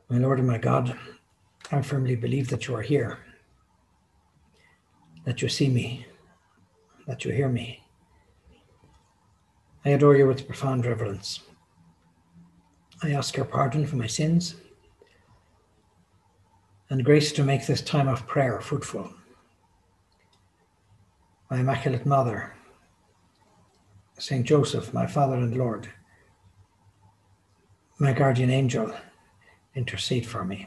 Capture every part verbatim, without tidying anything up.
My Lord and my God, I firmly believe that you are here, that you see me, that you hear me. I adore you with profound reverence. I ask your pardon for my sins and grace to make this time of prayer fruitful. My Immaculate Mother, Saint Joseph, my Father and Lord, my guardian angel, intercede for me.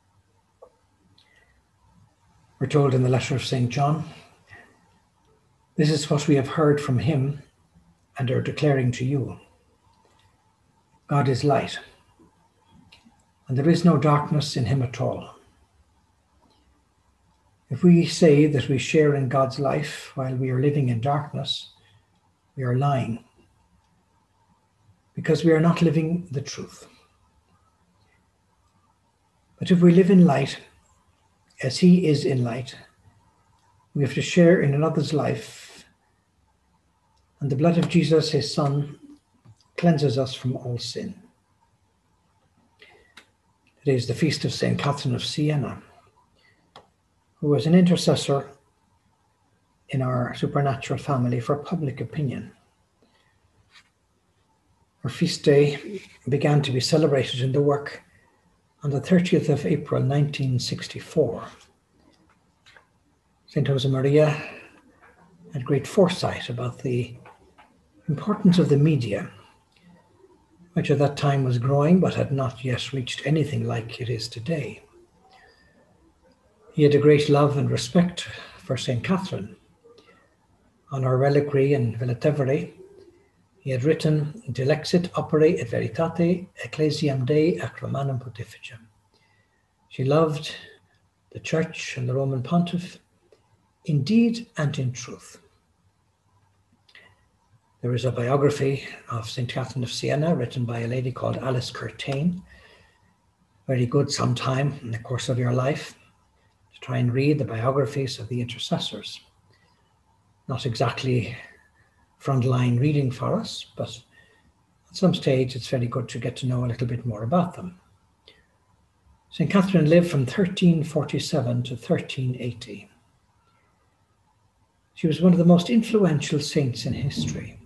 We're told in the letter of Saint John, this is what we have heard from him and are declaring to you. God is light, and there is no darkness in him at all. If we say that we share in God's life while we are living in darkness, we are lying, because we are not living the truth. But if we live in light, as he is in light, we have to share in another's life, and the blood of Jesus, his Son, cleanses us from all sin. Today is the feast of Saint Catherine of Siena, who was an intercessor in our supernatural family for public opinion. Her feast day began to be celebrated in the work on the thirtieth of April nineteen sixty-four. Saint Josemaria had great foresight about the importance of the media, which at that time was growing but had not yet reached anything like it is today. He had a great love and respect for Saint Catherine. On her reliquary in Villatevere, he had written, Dilexit opere et veritate ecclesiam Dei ac Romanum Pontificem. She loved the Church and the Roman Pontiff in deed and in truth. There is a biography of Saint Catherine of Siena written by a lady called Alice Curtain. Very good sometime in the course of your life to try and read the biographies of the intercessors. Not exactly frontline reading for us, but at some stage it's very good to get to know a little bit more about them. Saint Catherine lived from thirteen forty-seven to thirteen eighty. She was one of the most influential saints in history.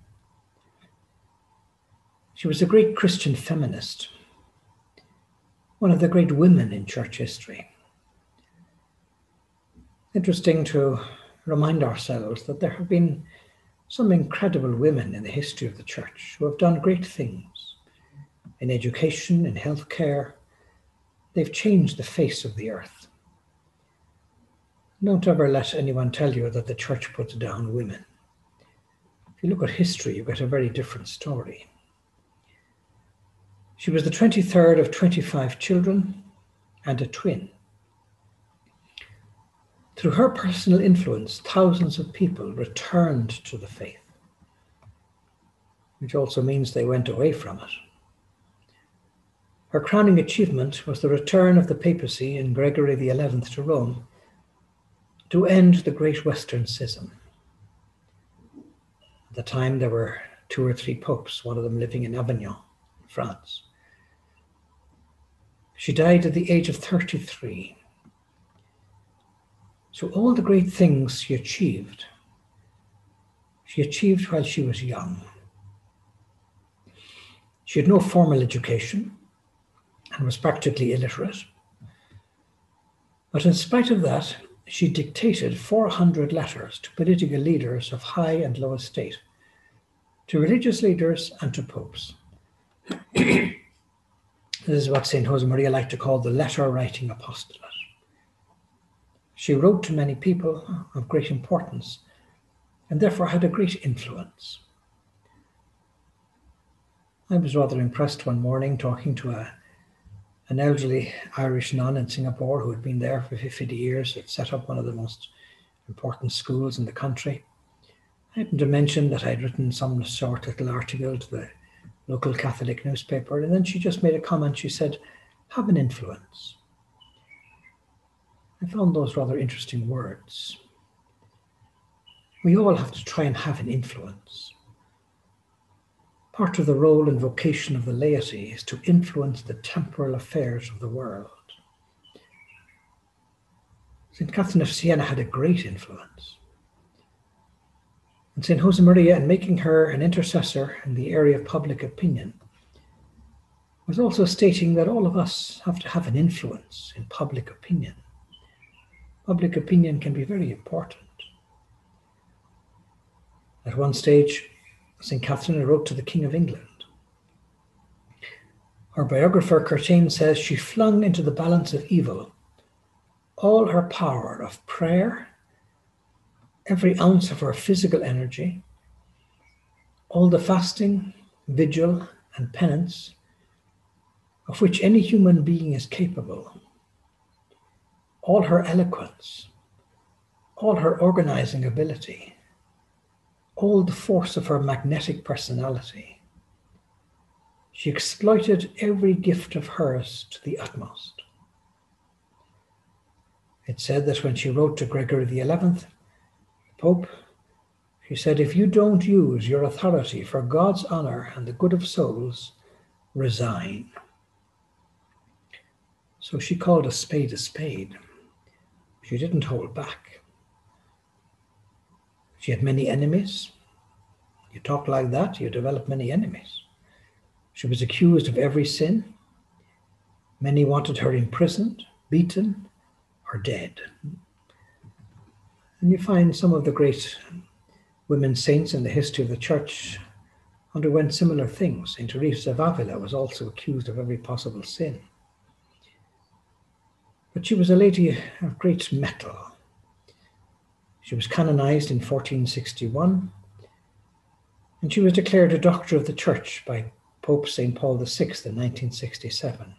She was a great Christian feminist, one of the great women in church history. Interesting to remind ourselves that there have been some incredible women in the history of the church who have done great things in education, in healthcare. They've changed the face of the earth. Don't ever let anyone tell you that the church puts down women. If you look at history, you get a very different story. She was the twenty-third of twenty-five children and a twin. Through her personal influence, thousands of people returned to the faith, which also means they went away from it. Her crowning achievement was the return of the papacy in Gregory the eleventh to Rome to end the Great Western Schism. At the time, there were two or three popes, one of them living in Avignon, France. She died at the age of thirty-three. So all the great things she achieved, she achieved while she was young. She had no formal education and was practically illiterate. But in spite of that, she dictated four hundred letters to political leaders of high and low estate, to religious leaders and to popes. This is what Saint Josemaria liked to call the letter-writing apostolate. She wrote to many people of great importance and therefore had a great influence. I was rather impressed one morning talking to a, an elderly Irish nun in Singapore who had been there for fifty years, had set up one of the most important schools in the country. I happened to mention that I had written some short little article to the local Catholic newspaper, and then she just made a comment. She said, have an influence. I found those rather interesting words. We all have to try and have an influence. Part of the role and vocation of the laity is to influence the temporal affairs of the world. Saint Catherine of Siena had a great influence. And Saint Josemaria, in making her an intercessor in the area of public opinion, was also stating that all of us have to have an influence in public opinion. Public opinion can be very important. At one stage, Saint Catherine wrote to the King of England. Her biographer Curtain says she flung into the balance of evil all her power of prayer, every ounce of her physical energy, all the fasting, vigil, and penance of which any human being is capable, all her eloquence, all her organizing ability, all the force of her magnetic personality. She exploited every gift of hers to the utmost. It's said that when she wrote to Gregory the eleventh, Pope, she said, "If you don't use your authority for God's honor and the good of souls, resign." So she called a spade a spade. She didn't hold back. She had many enemies. You talk like that, you develop many enemies. She was accused of every sin. Many wanted her imprisoned, beaten, or dead. And you find some of the great women saints in the history of the church underwent similar things. Saint Teresa of Avila was also accused of every possible sin. But she was a lady of great mettle. She was canonized in fourteen sixty-one, and she was declared a doctor of the church by Pope Saint Paul the sixth in nineteen sixty-seven.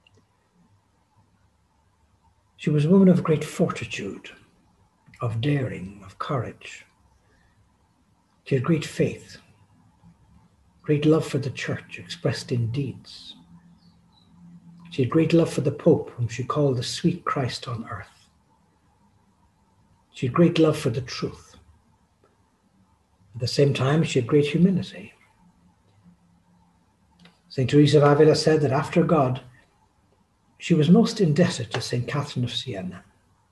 She was a woman of great fortitude, of daring, of courage. She had great faith, great love for the church expressed in deeds. She had great love for the Pope, whom she called the sweet Christ on earth. She had great love for the truth. At the same time, she had great humility. Saint Teresa of Avila said that after God, she was most indebted to Saint Catherine of Siena.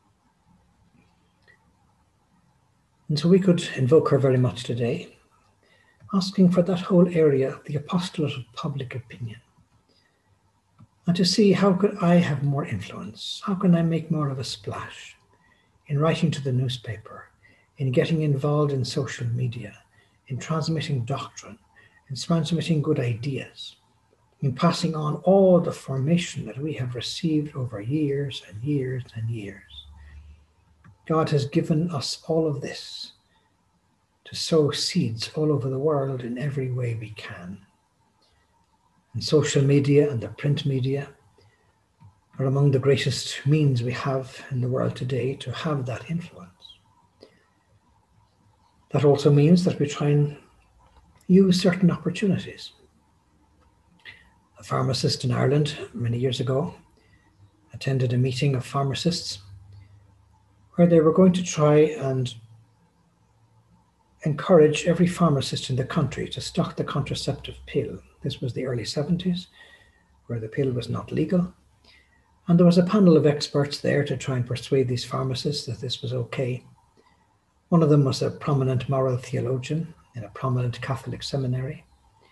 And so we could invoke her very much today, asking for that whole area, the apostolate of public opinion, and to see how could I have more influence, how can I make more of a splash in writing to the newspaper, in getting involved in social media, in transmitting doctrine, in transmitting good ideas, in passing on all the formation that we have received over years and years and years. God has given us all of this to sow seeds all over the world in every way we can. And social media and the print media are among the greatest means we have in the world today to have that influence. That also means that we try and use certain opportunities. A pharmacist in Ireland many years ago attended a meeting of pharmacists where they were going to try and encourage every pharmacist in the country to stock the contraceptive pill. This was the early seventies, where the pill was not legal. And there was a panel of experts there to try and persuade these pharmacists that this was okay. One of them was a prominent moral theologian in a prominent Catholic seminary.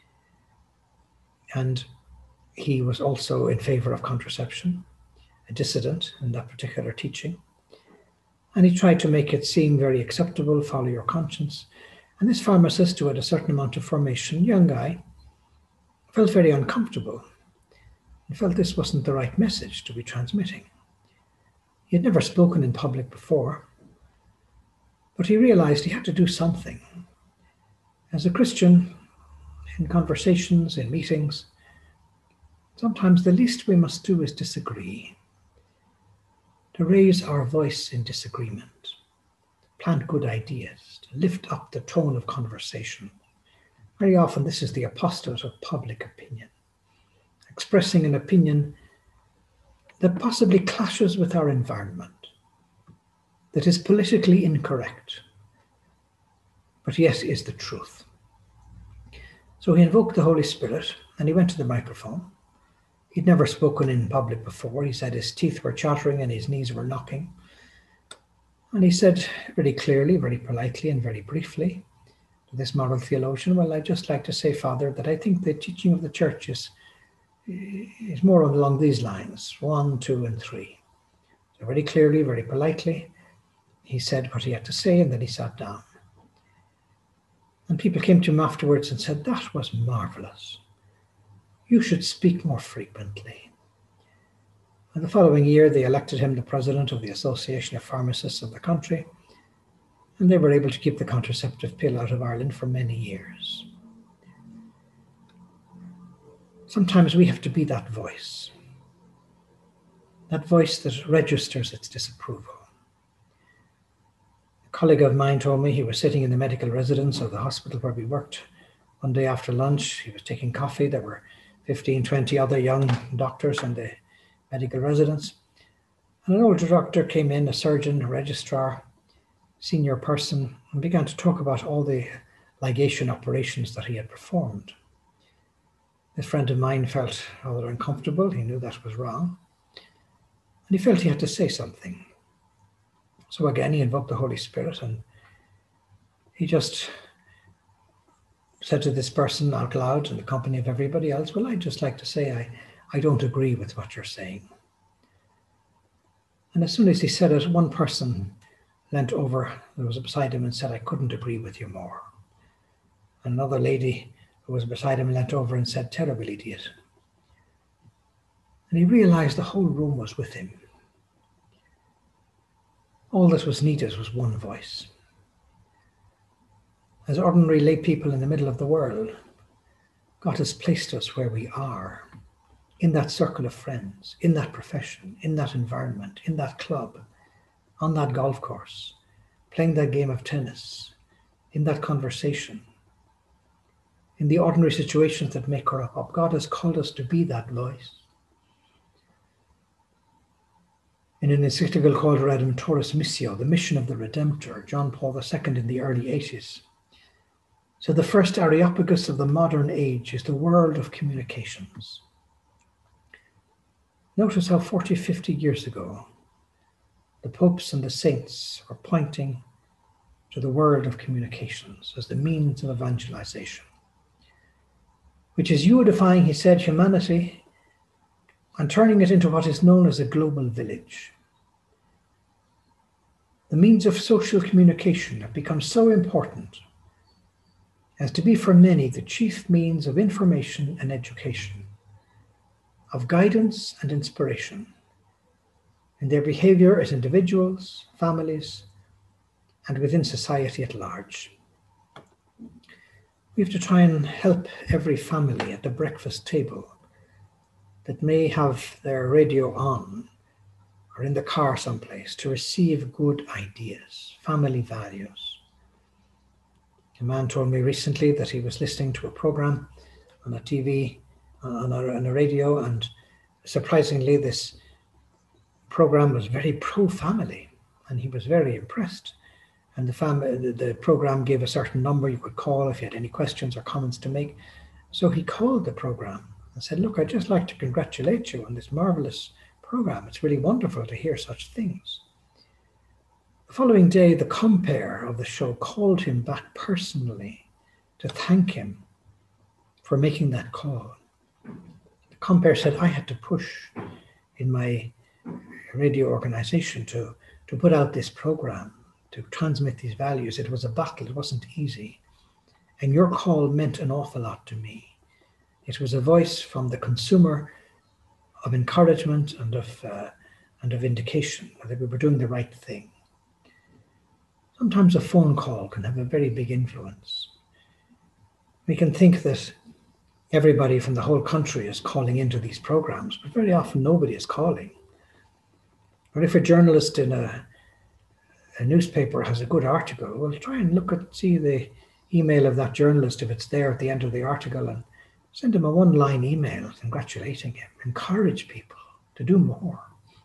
And he was also in favor of contraception, a dissident in that particular teaching. And he tried to make it seem very acceptable, follow your conscience. And this pharmacist, who had a certain amount of formation, young guy, felt very uncomfortable and felt this wasn't the right message to be transmitting. He had never spoken in public before, but he realized he had to do something. As a Christian, in conversations, in meetings, sometimes the least we must do is disagree, to raise our voice in disagreement, plant good ideas, to lift up the tone of conversation. Very often this is the apostolate of public opinion, expressing an opinion that possibly clashes with our environment, that is politically incorrect, but yet is the truth. So he invoked the Holy Spirit and he went to the microphone. He'd never spoken in public before. He said his teeth were chattering and his knees were knocking. And he said very clearly, very politely, and very briefly to this moral theologian, well, I'd just like to say, Father, that I think the teaching of the church is, is more along these lines, one, two, and three. So very clearly, very politely, he said what he had to say, and then he sat down. And people came to him afterwards and said, that was marvelous. You should speak more frequently. And the following year, they elected him the president of the Association of Pharmacists of the country, and they were able to keep the contraceptive pill out of Ireland for many years. Sometimes we have to be that voice, that voice that registers its disapproval. A colleague of mine told me he was sitting in the medical residence of the hospital where we worked. One day after lunch, he was taking coffee. There were fifteen, twenty other young doctors in the medical residence. And an older doctor came in, a surgeon, a registrar, senior person, and began to talk about all the ligation operations that he had performed. This friend of mine felt rather uncomfortable. He knew that was wrong. And he felt he had to say something. So again, he invoked the Holy Spirit and he just said to this person out loud in the company of everybody else, well, I'd just like to say I, I don't agree with what you're saying. And as soon as he said it, one person leant over who was beside him and said, I couldn't agree with you more. And another lady who was beside him leant over and said, terrible idiot. And he realized the whole room was with him. All that was needed was one voice. As ordinary lay people in the middle of the world, God has placed us where we are, in that circle of friends, in that profession, in that environment, in that club, on that golf course, playing that game of tennis, in that conversation, in the ordinary situations that make her up. God has called us to be that voice. In an encyclical called Redemptoris Missio, the mission of the Redemptor, John Paul the Second in the early eighties, so the first Areopagus of the modern age is the world of communications. Notice how forty, fifty years ago, the popes and the saints were pointing to the world of communications as the means of evangelization, which is unifying, he said, humanity and turning it into what is known as a global village. The means of social communication have become so important as to be for many the chief means of information and education, of guidance and inspiration in their behavior as individuals, families, and within society at large. We have to try and help every family at the breakfast table that may have their radio on or in the car someplace to receive good ideas, family values. A man told me recently that he was listening to a program on a T V, on a, on a radio, and surprisingly this program was very pro-family, and he was very impressed. And the, fam- the, the program gave a certain number you could call if you had any questions or comments to make. So he called the program and said, look, I'd just like to congratulate you on this marvelous program. It's really wonderful to hear such things. The following day, the compere of the show called him back personally to thank him for making that call. The compere said, I had to push in my radio organization to, to put out this program, to transmit these values. It was a battle. It wasn't easy. And your call meant an awful lot to me. It was a voice from the consumer of encouragement and of, uh, and of indication that we were doing the right thing. Sometimes a phone call can have a very big influence. We can think that everybody from the whole country is calling into these programs, but very often nobody is calling. Or if a journalist in a, a newspaper has a good article, we'll try and look at, see the email of that journalist if it's there at the end of the article, and send him a one-line email congratulating him. Encourage people to do more.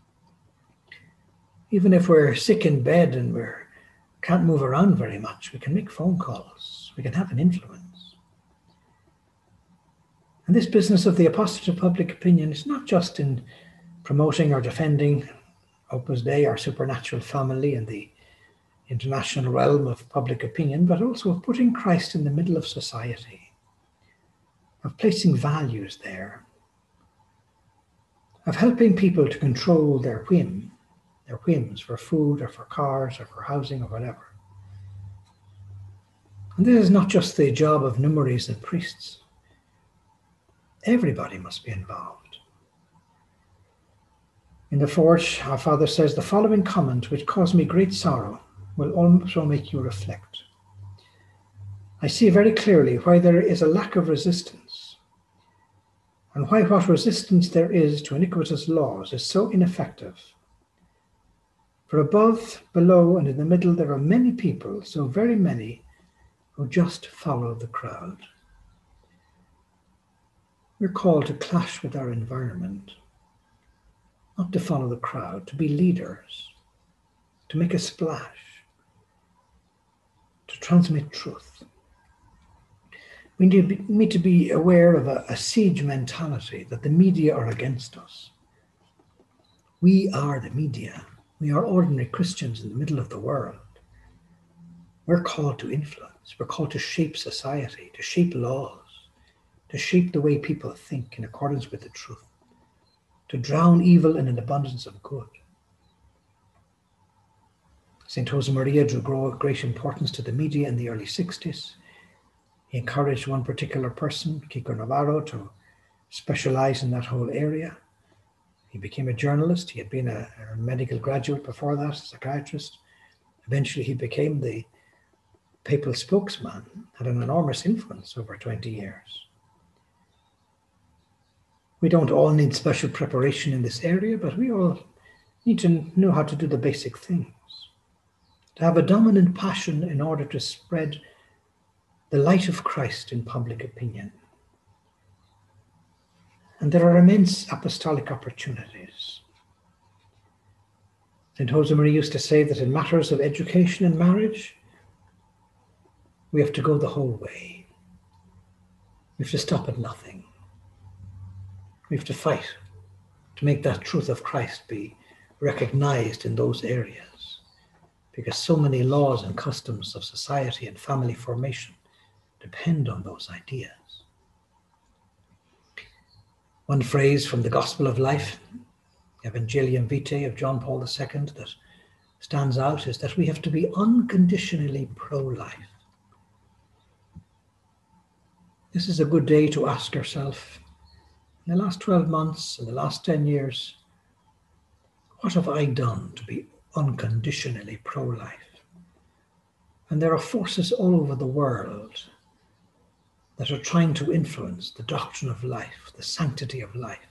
Even if we're sick in bed and we can't move around very much, we can make phone calls. We can have an influence. And this business of the apostate of public opinion is not just in promoting or defending Opus Dei, our supernatural family in the international realm of public opinion, but also of putting Christ in the middle of society, of placing values there, of helping people to control their whim, their whims for food or for cars or for housing or whatever. And this is not just the job of numinaries and priests. Everybody must be involved. In the Forge, our Father says, the following comment, which caused me great sorrow, will also make you reflect. I see very clearly why there is a lack of resistance, and why what resistance there is to iniquitous laws is so ineffective. For above, below, and in the middle there are many people, so very many, who just follow the crowd. We're called to clash with our environment, not to follow the crowd, to be leaders, to make a splash, to transmit truth. We need to be aware of a, a siege mentality, that the media are against us. We are the media. We are ordinary Christians in the middle of the world. We're called to influence. We're called to shape society, to shape laws, to shape the way people think in accordance with the truth, to drown evil in an abundance of good. Saint Josemaria drew great importance to the media in the early sixties. He encouraged one particular person, Kiko Navarro, to specialize in that whole area. He became a journalist. He had been a, a medical graduate before that, a psychiatrist. Eventually he became the papal spokesman, had an enormous influence over twenty years. We don't all need special preparation in this area, but we all need to know how to do the basic things. To have a dominant passion in order to spread the light of Christ in public opinion. And there are immense apostolic opportunities. Saint Josemaria used to say that in matters of education and marriage, we have to go the whole way. We have to stop at nothing. We have to fight to make that truth of Christ be recognized in those areas, because so many laws and customs of society and family formation depend on those ideas. One phrase from the Gospel of Life, Evangelium Vitae of John Paul the Second, that stands out is that we have to be unconditionally pro-life. This is a good day to ask yourself, in the last twelve months, in the last ten years, what have I done to be unconditionally pro-life? And there are forces all over the world that are trying to influence the doctrine of life, the sanctity of life,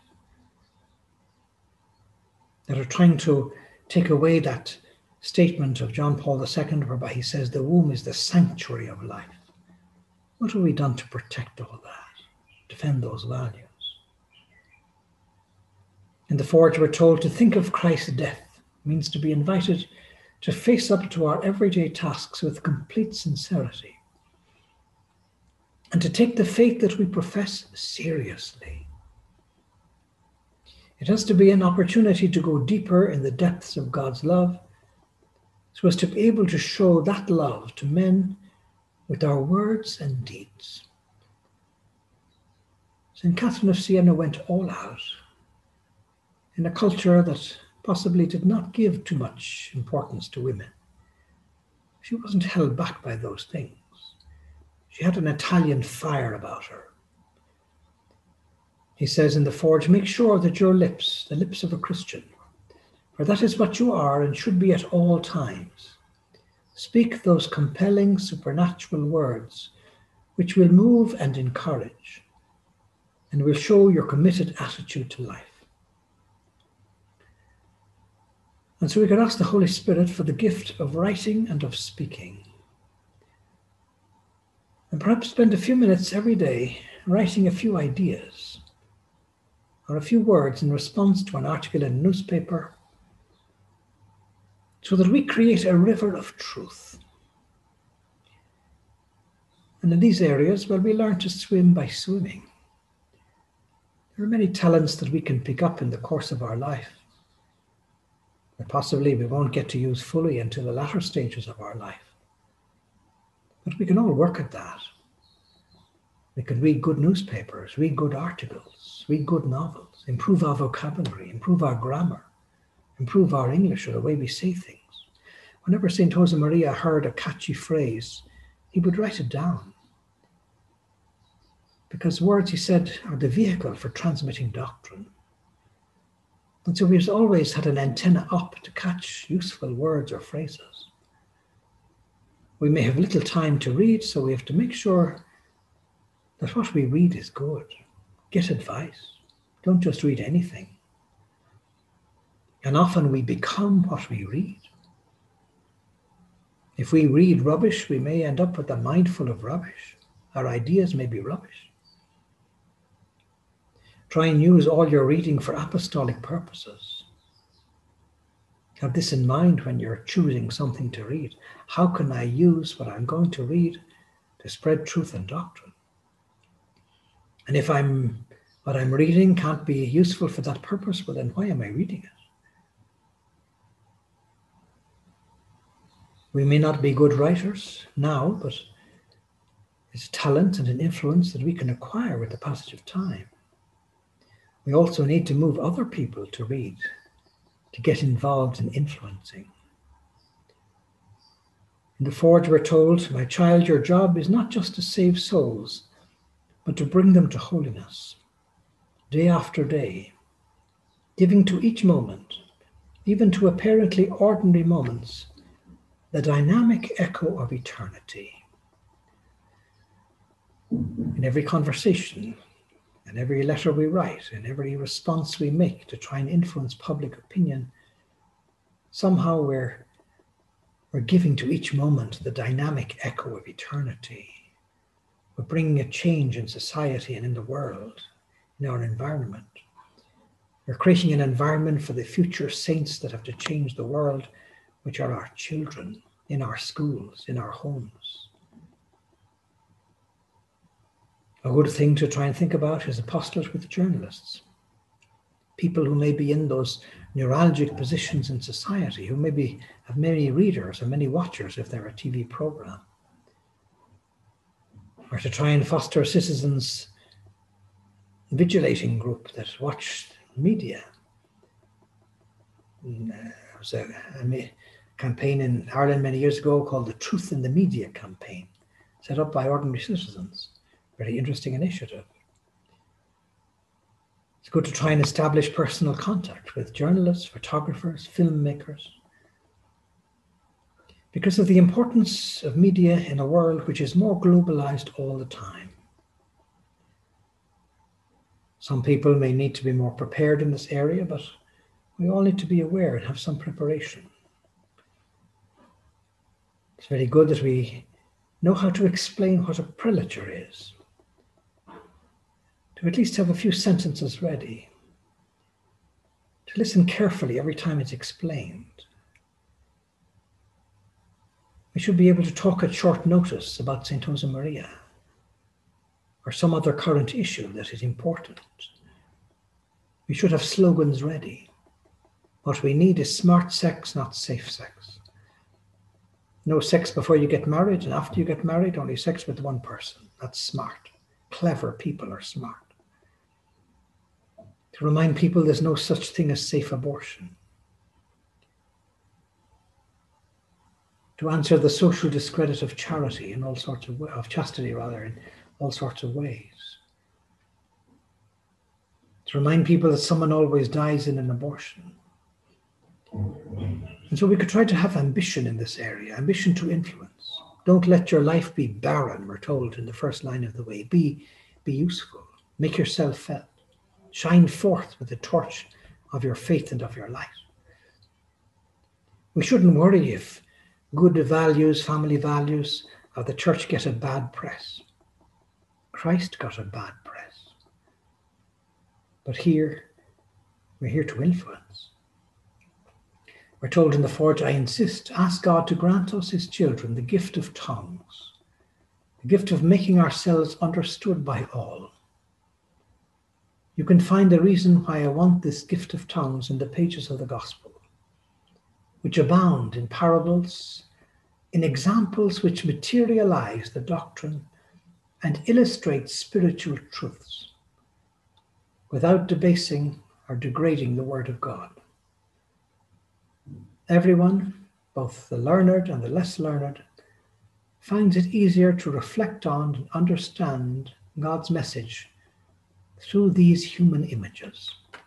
that are trying to take away that statement of John Paul the Second, whereby he says the womb is the sanctuary of life. What have we done to protect all that, defend those values? In the Forge, we're told to think of Christ's death means to be invited to face up to our everyday tasks with complete sincerity, and to take the faith that we profess seriously. It has to be an opportunity to go deeper in the depths of God's love, so as to be able to show that love to men with our words and deeds. Saint Catherine of Siena went all out in a culture that possibly did not give too much importance to women. She wasn't held back by those things. She had an Italian fire about her. He says in the Forge, make sure that your lips, the lips of a Christian, for that is what you are and should be at all times, speak those compelling supernatural words which will move and encourage and will show your committed attitude to life. And so we could ask the Holy Spirit for the gift of writing and of speaking. And perhaps spend a few minutes every day writing a few ideas or a few words in response to an article in a newspaper, so that we create a river of truth. And in these areas, well, we learn to swim by swimming. There are many talents that we can pick up in the course of our life that possibly we won't get to use fully until the latter stages of our life. But we can all work at that. We can read good newspapers, read good articles, read good novels, improve our vocabulary, improve our grammar, improve our English or the way we say things. Whenever Saint Josemaria heard a catchy phrase, he would write it down. Because words, he said, are the vehicle for transmitting doctrine. And so he's always had an antenna up to catch useful words or phrases. We may have little time to read, so we have to make sure that what we read is good. Get advice. Don't just read anything. And often we become what we read. If we read rubbish, we may end up with a mind full of rubbish. Our ideas may be rubbish. Try and use all your reading for apostolic purposes. Have this in mind when you're choosing something to read. How can I use what I'm going to read to spread truth and doctrine? And if I'm what I'm reading can't be useful for that purpose, well then why am I reading it? We may not be good writers now, but it's talent and an influence that we can acquire with the passage of time. We also need to move other people to read, to get involved in influencing. In the Forge we're told, my child, your job is not just to save souls, but to bring them to holiness, day after day, giving to each moment, even to apparently ordinary moments, the dynamic echo of eternity. In every conversation, in every letter we write, in every response we make to try and influence public opinion, somehow we're, we're giving to each moment the dynamic echo of eternity. We're bringing a change in society and in the world, in our environment. We're creating an environment for the future saints that have to change the world, which are our children, in our schools, in our homes. A good thing to try and think about is apostolate with journalists. People who may be in those neuralgic positions in society, who maybe have many readers or many watchers if they're a T V program. Or to try and foster a citizens' vigilating group that watch media. There was a, a campaign in Ireland many years ago called the Truth in the Media campaign, set up by ordinary citizens. Very interesting initiative. It's good to try and establish personal contact with journalists, photographers, filmmakers. Because of the importance of media in a world which is more globalized all the time. Some people may need to be more prepared in this area, but we all need to be aware and have some preparation. It's very good that we know how to explain what a prelature is. To at least have a few sentences ready. To listen carefully every time it's explained. We should be able to talk at short notice about Saint Josemaria or some other current issue that is important. We should have slogans ready. What we need is smart sex, not safe sex. No sex before you get married, and after you get married, only sex with one person. That's smart. Clever people are smart. To remind people there's no such thing as safe abortion. To answer the social discredit of charity in all sorts of of chastity rather in all sorts of ways. To remind people that someone always dies in an abortion. And so we could try to have ambition in this area, ambition to influence. Don't let your life be barren, we're told in the first line of the way. Be, be useful. Make yourself felt. Shine forth with the torch of your faith and of your light. We shouldn't worry if good values, family values of the church get a bad press. Christ got a bad press. But here, we're here to influence. We're told in the Forge, I insist, ask God to grant us, his children, the gift of tongues, the gift of making ourselves understood by all. You can find the reason why I want this gift of tongues in the pages of the gospel, which abound in parables, in examples which materialize the doctrine and illustrate spiritual truths without debasing or degrading the Word of God. Everyone, both the learned and the less learned, finds it easier to reflect on and understand God's message through these human images.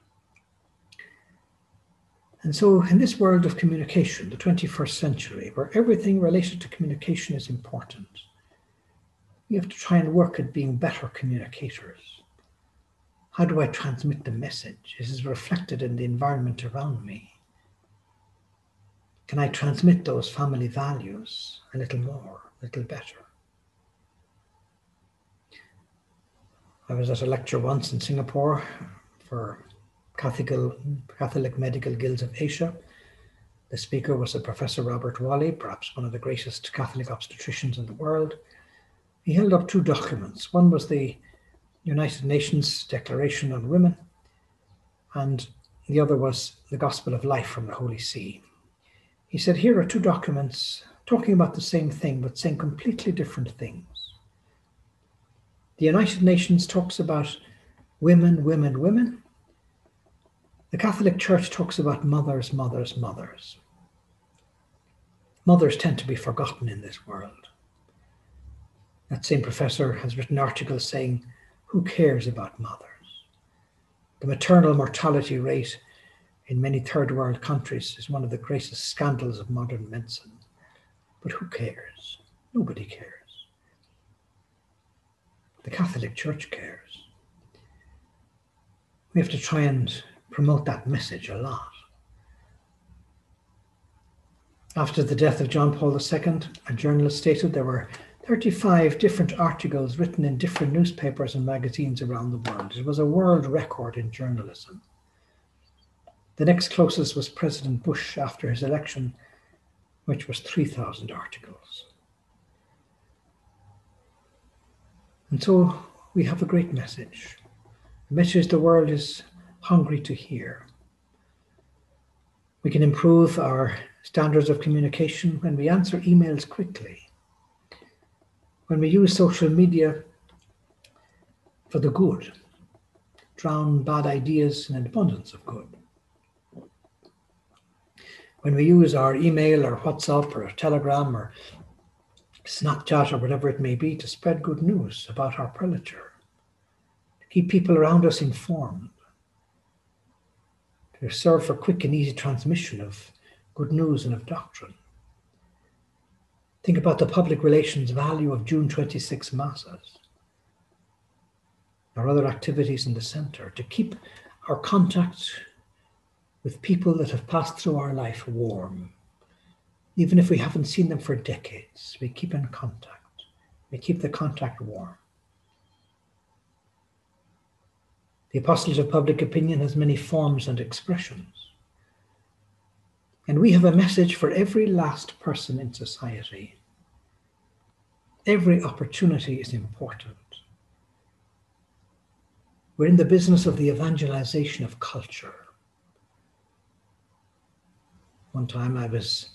And so in this world of communication, the twenty-first century, where everything related to communication is important, we have to try and work at being better communicators. How do I transmit the message? Is it reflected in the environment around me? Can I transmit those family values a little more, a little better? I was at a lecture once in Singapore for Catholic, Catholic Medical Guilds of Asia. The speaker was a Professor Robert Wally, perhaps one of the greatest Catholic obstetricians in the world. He held up two documents. One was the United Nations Declaration on Women, and the other was the Gospel of Life from the Holy See. He said, here are two documents talking about the same thing, but saying completely different things. The United Nations talks about women, women, women. The Catholic Church talks about mothers, mothers, mothers. Mothers tend to be forgotten in this world. That same professor has written articles saying, who cares about mothers? The maternal mortality rate in many third world countries is one of the greatest scandals of modern medicine. But who cares? Nobody cares. The Catholic Church cares. We have to try and promote that message a lot. After the death of John Paul the Second, a journalist stated there were thirty-five different articles written in different newspapers and magazines around the world. It was a world record in journalism. The next closest was President Bush after his election, which was three thousand articles. And so we have a great message. The message the world is hungry to hear. We can improve our standards of communication when we answer emails quickly, when we use social media for the good, drown bad ideas in an abundance of good. When we use our email or WhatsApp or Telegram or Snapchat or whatever it may be to spread good news about our prelature, to keep people around us informed, to serve for quick and easy transmission of good news and of doctrine. Think about the public relations value of June twenty-sixth masses or other activities in the centre, to keep our contact with people that have passed through our life warm. Even if we haven't seen them for decades, we keep in contact. We keep the contact warm. The Apostles of Public Opinion has many forms and expressions. And we have a message for every last person in society. Every opportunity is important. We're in the business of the evangelization of culture. One time I was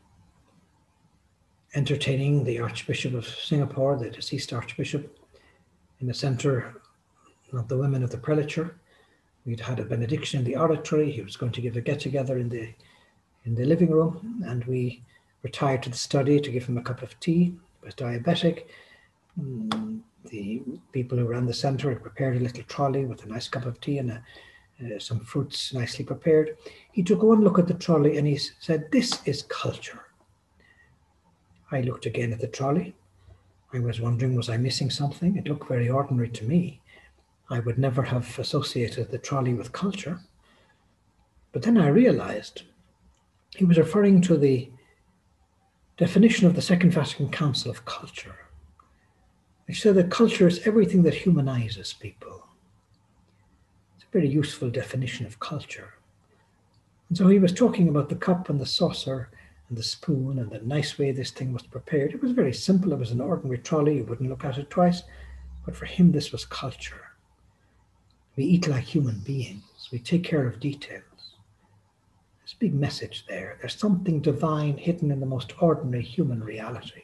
entertaining the Archbishop of Singapore, the deceased Archbishop, in the centre of the women of the prelature. We'd had a benediction in the oratory. He was going to give a get-together in the in the living room, and we retired to the study to give him a cup of tea. He was diabetic. The people who ran the centre had prepared a little trolley with a nice cup of tea and a, uh, some fruits nicely prepared. He took one look at the trolley and he said, "This is culture." I looked again at the trolley. I was wondering, was I missing something? It looked very ordinary to me. I would never have associated the trolley with culture. But then I realized he was referring to the definition of the Second Vatican Council of culture, which said that culture is everything that humanizes people. It's a very useful definition of culture. And so he was talking about the cup and the saucer and the spoon and the nice way this thing was prepared. It was very simple. It was an ordinary trolley. You wouldn't look at it twice. But for him, this was culture. We eat like human beings. We take care of details. There's a big message there. There's something divine hidden in the most ordinary human reality.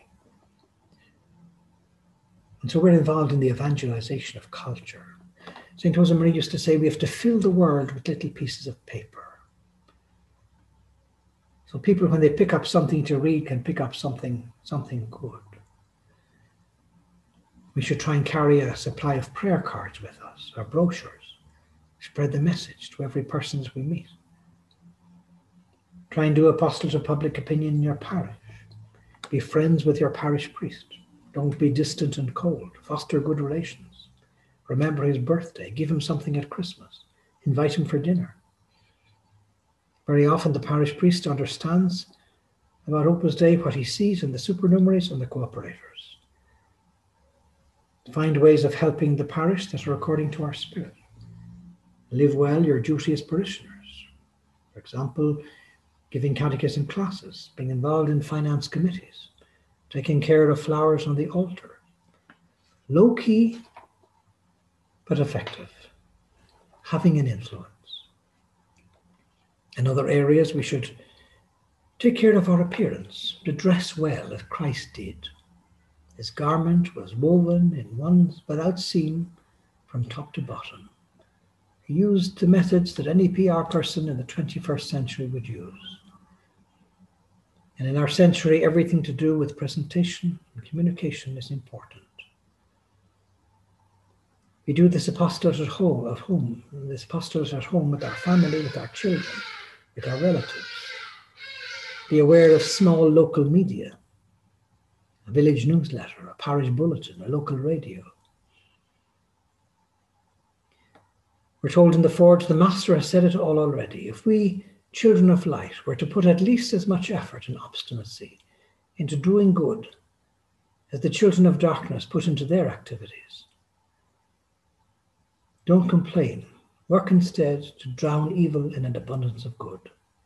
And so we're involved in the evangelization of culture. Saint Josemarie used to say we have to fill the world with little pieces of paper. So people, when they pick up something to read, can pick up something, something good. We should try and carry a supply of prayer cards with us, or brochures. Spread the message to every person we meet. Try and do apostles of public opinion in your parish. Be friends with your parish priest. Don't be distant and cold. Foster good relations. Remember his birthday. Give him something at Christmas. Invite him for dinner. Very often the parish priest understands about Opus Dei what he sees in the supernumeraries and the cooperators. Find ways of helping the parish that are according to our spirit. Live well your duty as parishioners. For example, giving catechism classes, being involved in finance committees, taking care of flowers on the altar. Low-key, but effective. Having an influence. In other areas, we should take care of our appearance, to dress well as Christ did. His garment was woven in one without seam from top to bottom. He used the methods that any P R person in the twenty-first century would use. And in our century, everything to do with presentation and communication is important. We do this apostolate at home, at home, this apostolate at home with our family, with our children, with our relatives. Be aware of small local media, a village newsletter, a parish bulletin, a local radio. We're told in the Forge, the Master has said it all already. If we, children of light, were to put at least as much effort and obstinacy into doing good as the children of darkness put into their activities, don't complain. Work instead to drown evil in an abundance of good.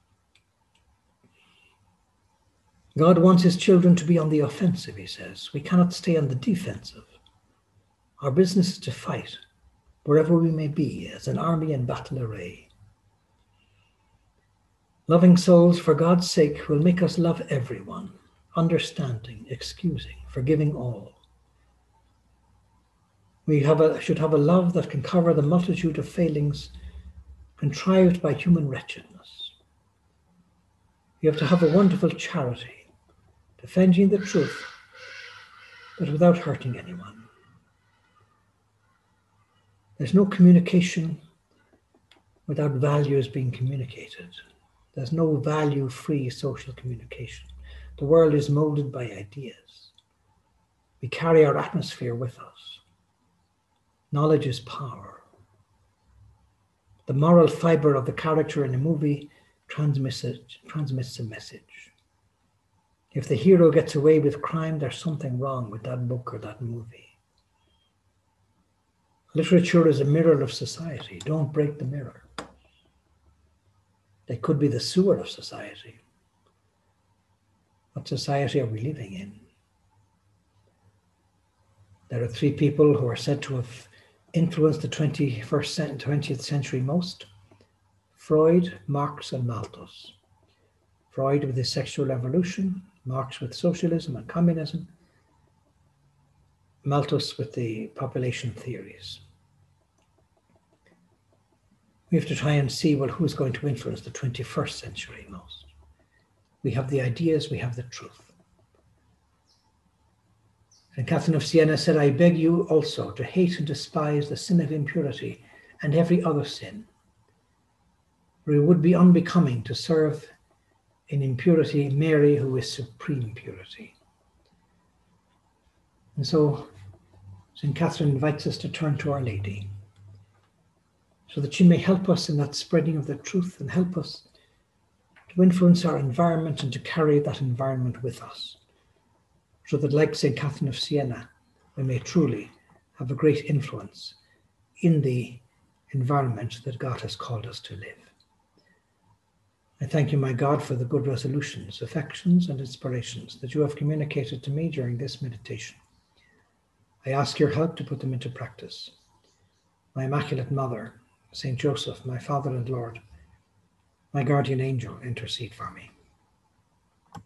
God wants his children to be on the offensive, he says. We cannot stay on the defensive. Our business is to fight, wherever we may be, as an army in battle array. Loving souls, for God's sake, will make us love everyone, understanding, excusing, forgiving all. We have a, should have a love that can cover the multitude of failings contrived by human wretchedness. You have to have a wonderful charity, defending the truth, but without hurting anyone. There's no communication without values being communicated. There's no value-free social communication. The world is molded by ideas. We carry our atmosphere with us. Knowledge is power. The moral fiber of the character in a movie transmits a, transmits a message. If the hero gets away with crime, there's something wrong with that book or that movie. Literature is a mirror of society. Don't break the mirror. They could be the sewer of society. What society are we living in? There are three people who are said to have influenced the twenty-first, twentieth century most: Freud, Marx, and Malthus. Freud with his sexual evolution, Marx with socialism and communism, Malthus with the population theories. We have to try and see, well, who's going to influence the twenty-first century most? We have the ideas, we have the truth. And Catherine of Siena said, I beg you also to hate and despise the sin of impurity and every other sin, for it would be unbecoming to serve in impurity Mary, who is supreme purity. And so Saint Catherine invites us to turn to Our Lady, so that she may help us in that spreading of the truth and help us to influence our environment and to carry that environment with us, so that, like Saint Catherine of Siena, we may truly have a great influence in the environment that God has called us to live. I thank you, my God, for the good resolutions, affections, and inspirations that you have communicated to me during this meditation. I ask your help to put them into practice. my Immaculate Mother, Saint Joseph, my Father and Lord, my guardian angel, intercede for me.